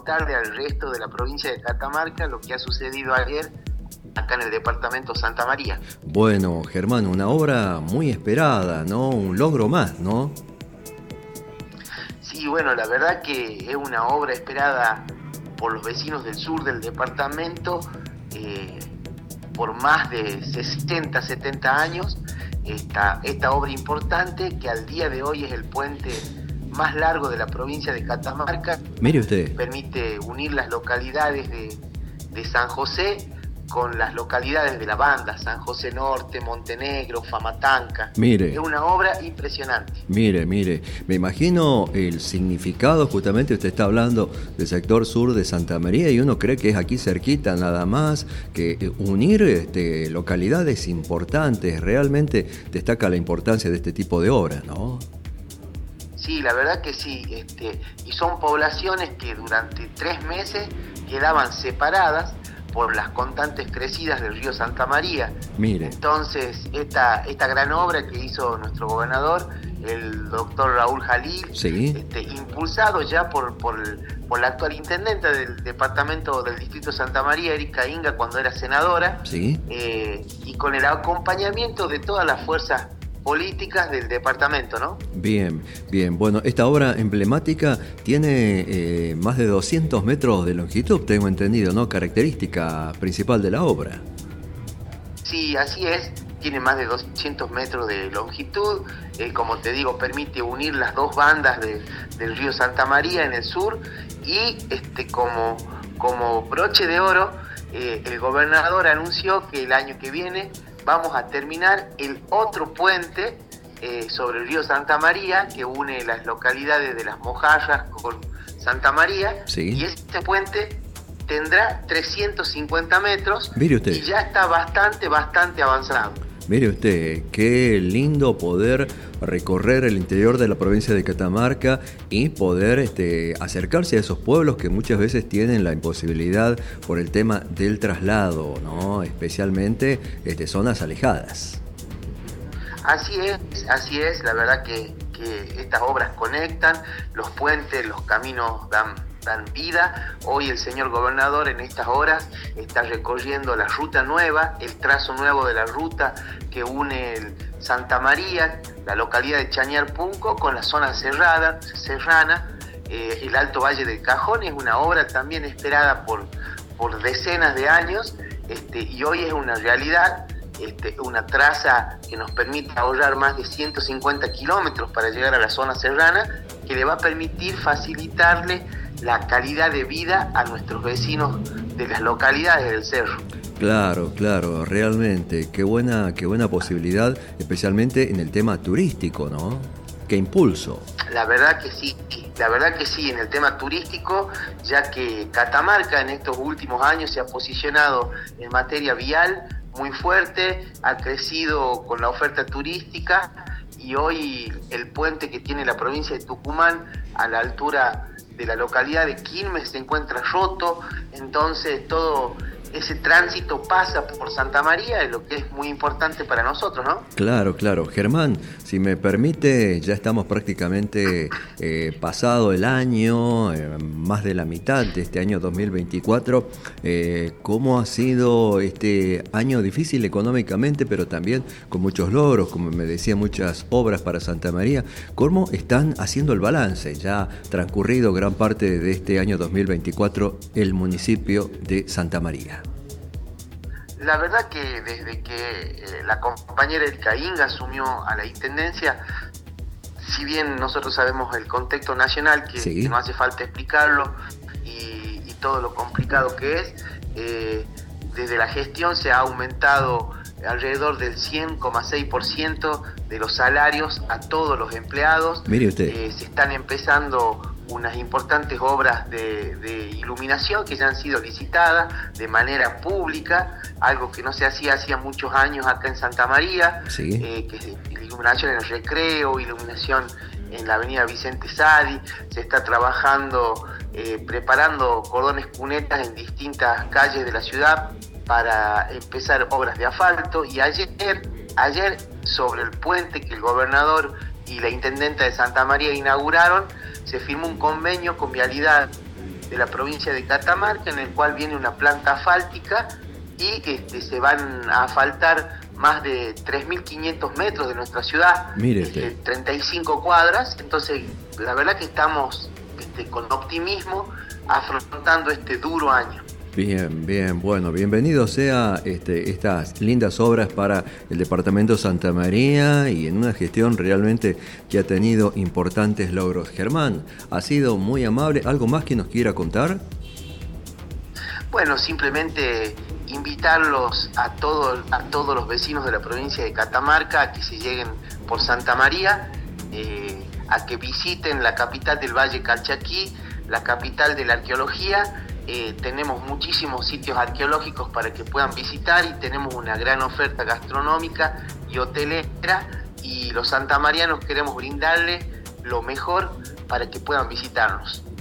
contarle al resto de la provincia de Catamarca lo que ha sucedido ayer acá en el departamento Santa María. Bueno, Germán, una obra muy esperada, ¿no? Un logro más, ¿no? Sí, bueno, la verdad que es una obra esperada por los vecinos del sur del departamento por más de 60, 70 años. Esta obra importante que al día de hoy es el puente más largo de la provincia de Catamarca. Mire usted. Permite unir las localidades de San José con las localidades de la banda, San José Norte, Montenegro, Famatanca. Mire. Es una obra impresionante. Mire, me imagino el significado, justamente usted está hablando del sector sur de Santa María y uno cree que es aquí cerquita nada más, que unir localidades importantes, realmente destaca la importancia de este tipo de obras, ¿no? Sí, la verdad que sí, y son poblaciones que durante 3 meses quedaban separadas por las constantes crecidas del río Santa María. Mire. Entonces, esta gran obra que hizo nuestro gobernador, el doctor Raúl Jalil, sí, impulsado ya por la actual intendenta del departamento del distrito de Santa María, Erika Inga, cuando era senadora, sí, y con el acompañamiento de todas las fuerzas políticas del departamento, ¿no? Bien. Bueno, esta obra emblemática tiene más de 200 metros de longitud, tengo entendido, ¿no? Característica principal de la obra. Sí, así es. Tiene más de 200 metros de longitud. Como te digo, permite unir las dos bandas del río Santa María en el sur. Y como broche de oro, el gobernador anunció que el año que viene vamos a terminar el otro puente sobre el río Santa María que une las localidades de Las Mojarras con Santa María. Sí. Y este puente tendrá 350 metros. Mire usted. Y ya está bastante avanzado. Mire usted, qué lindo poder recorrer el interior de la provincia de Catamarca y poder acercarse a esos pueblos que muchas veces tienen la imposibilidad por el tema del traslado, ¿no? Especialmente zonas alejadas. Así es, la verdad que estas obras conectan, los puentes, los caminos dan vida. Hoy el señor gobernador en estas horas está recorriendo la ruta nueva, el trazo nuevo de la ruta que une Santa María, la localidad de Chañar Punco, con la zona serrana, el Alto Valle del Cajón. Es una obra también esperada por decenas de años, y hoy es una realidad. Una traza que nos permite ahorrar más de 150 kilómetros para llegar a la zona serrana, que le va a permitir facilitarle la calidad de vida a nuestros vecinos de las localidades del cerro. Claro, realmente, qué buena posibilidad, especialmente en el tema turístico, ¿no? Qué impulso. La verdad que sí, en el tema turístico, ya que Catamarca en estos últimos años se ha posicionado en materia vial muy fuerte, ha crecido con la oferta turística, y hoy el puente que tiene la provincia de Tucumán a la altura de la localidad de Quilmes se encuentra roto. Entonces todo ese tránsito pasa por Santa María, es lo que es muy importante para nosotros, ¿no? Claro. Germán, si me permite, ya estamos prácticamente pasado el año, más de la mitad de este año 2024. ¿Cómo ha sido este año difícil económicamente, pero también con muchos logros, como me decía, muchas obras para Santa María? ¿Cómo están haciendo el balance, ya transcurrido gran parte de este año 2024, el municipio de Santa María? La verdad que desde que la compañera Erika Inga asumió a la intendencia, si bien nosotros sabemos el contexto nacional, que no hace falta explicarlo, y todo lo complicado que es, desde la gestión se ha aumentado alrededor del 100,6% de los salarios a todos los empleados. Mire usted. Se están empezando unas importantes obras de iluminación que ya han sido licitadas de manera pública, algo que no se hacía muchos años acá en Santa María, que es iluminación en el recreo, iluminación en la avenida Vicente Sadi. Se está trabajando, preparando cordones cunetas en distintas calles de la ciudad para empezar obras de asfalto. Y ayer sobre el puente que el gobernador y la intendenta de Santa María inauguraron, se firmó un convenio con Vialidad de la provincia de Catamarca, en el cual viene una planta asfáltica y se van a asfaltar más de 3.500 metros de nuestra ciudad, 35 cuadras. Entonces, la verdad que estamos con optimismo afrontando este duro año. Bien, bien, bueno, bienvenido sea estas lindas obras para el departamento de Santa María y en una gestión realmente que ha tenido importantes logros. Germán, ha sido muy amable. ¿Algo más que nos quiera contar? Bueno, simplemente invitarlos a todos los vecinos de la provincia de Catamarca a que se lleguen por Santa María, a que visiten la capital del Valle Calchaquí, la capital de la arqueología. Tenemos muchísimos sitios arqueológicos para que puedan visitar y tenemos una gran oferta gastronómica y hotelera, y los santamarianos queremos brindarles lo mejor para que puedan visitarnos.